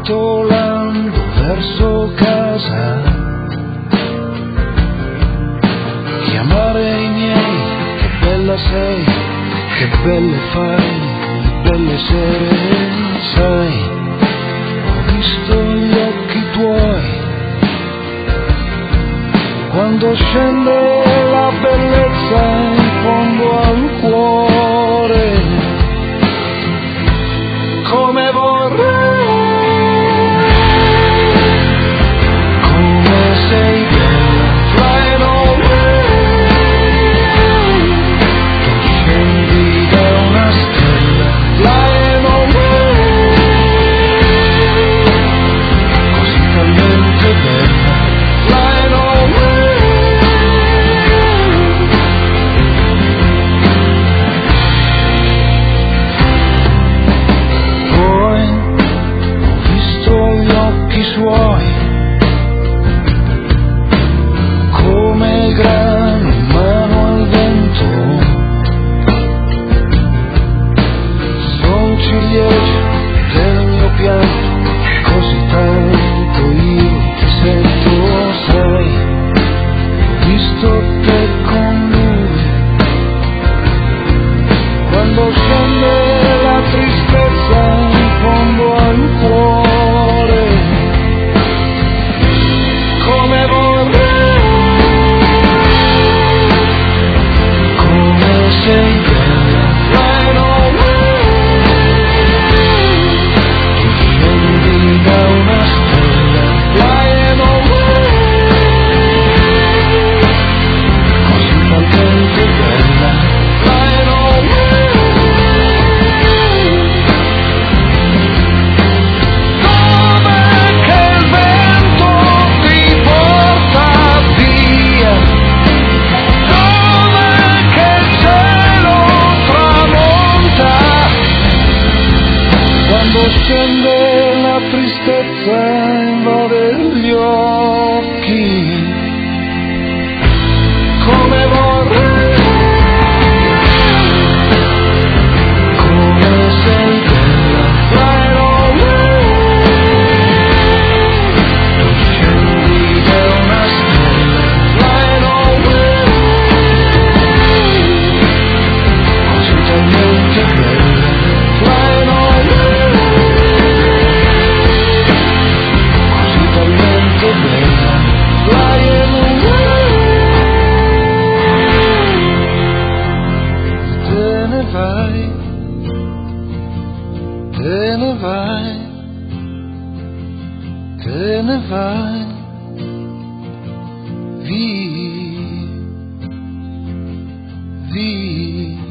sventolando verso casa, chiamare i miei, che bella sei, che belle fai, belle sere, sai, ho visto gli occhi tuoi, quando scende la bellezza in fondo al cuore, come vorrei, come sei bella, flying away, tu scendi da una stella, flying away, così talmente bella, flying away. Suoi come grano in mano al vento, son ciliegie del mio pianto, così tanto io ti sento, sai, ho visto te con lui, quando scende la tristezza in fondo al cuore, come vorrei, come sei bella, flying away, tu scendi da una stella, flying away, così talmente bella, flying away, come che il vento ti porta via, come che il cielo tramonta, quando scende la tristezza invade gli occhi, come vorrei, come sei bella, flying away, tu scendi da una stella, flying away, così talmente bella, flying away, così talmente bella, flying away. Te ne vai, te ne vai, te ne vai, via, via.